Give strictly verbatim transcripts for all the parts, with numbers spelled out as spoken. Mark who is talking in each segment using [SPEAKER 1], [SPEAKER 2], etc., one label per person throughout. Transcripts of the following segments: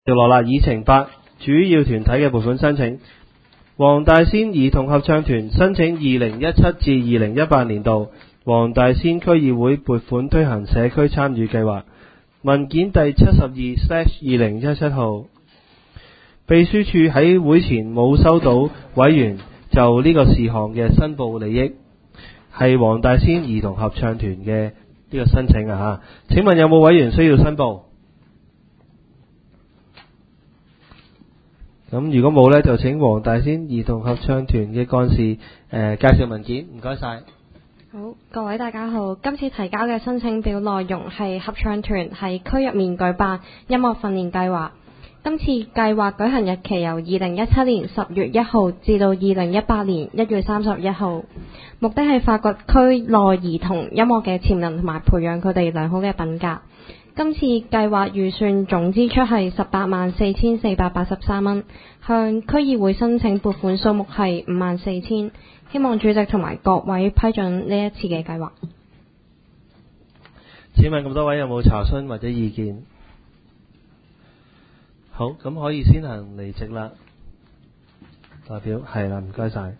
[SPEAKER 1] 接落啦，議程八，主要團體嘅撥款申請。黃大仙兒童合唱團申請二零一七至二零一八年度黃大仙區議會撥款推行社區參與計劃，文件第七十二 slash 二零一七號。秘書處喺會前冇收到委員就呢個事項嘅申報利益，係黃大仙兒童合唱團嘅呢個申請啊吓。請問有冇委員需要申報？咁如果冇呢，就請黃大仙兒童合唱團嘅幹事誒、呃、介紹文件，唔該晒。
[SPEAKER 2] 好，各位大家好，今次提交嘅申請表內容係合唱團喺區入面舉辦音樂訓練計劃。今次計劃舉行日期由二零一七年十月一號至到二零一八年一月三十一號，目的係發掘區內兒童音樂嘅潛能同埋培養佢哋良好嘅品格。今次計劃預算總支出係十八萬四千四百八十三蚊，向區議會申請撥款數目係五萬四千，希望主席同埋各位批准呢一次嘅計劃。
[SPEAKER 1] 請問咁多位有冇查詢或者意見？好，咁可以先行離席啦。代表係啦，唔該晒。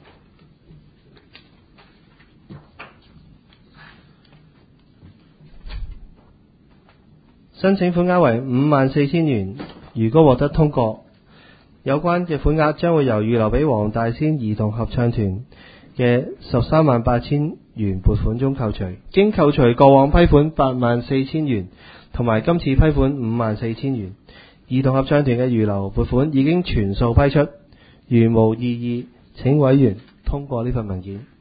[SPEAKER 1] 申請款額為五萬四千元，如果獲得通過，有關嘅款額將會由預留俾黃大仙兒童合唱團嘅十三萬八千元撥款中扣除，經扣除過往批款八萬四千元同埋今次批款五萬四千元，兒童合唱團嘅預留撥款已經全數批出，如無異議，請委員通過呢份文件。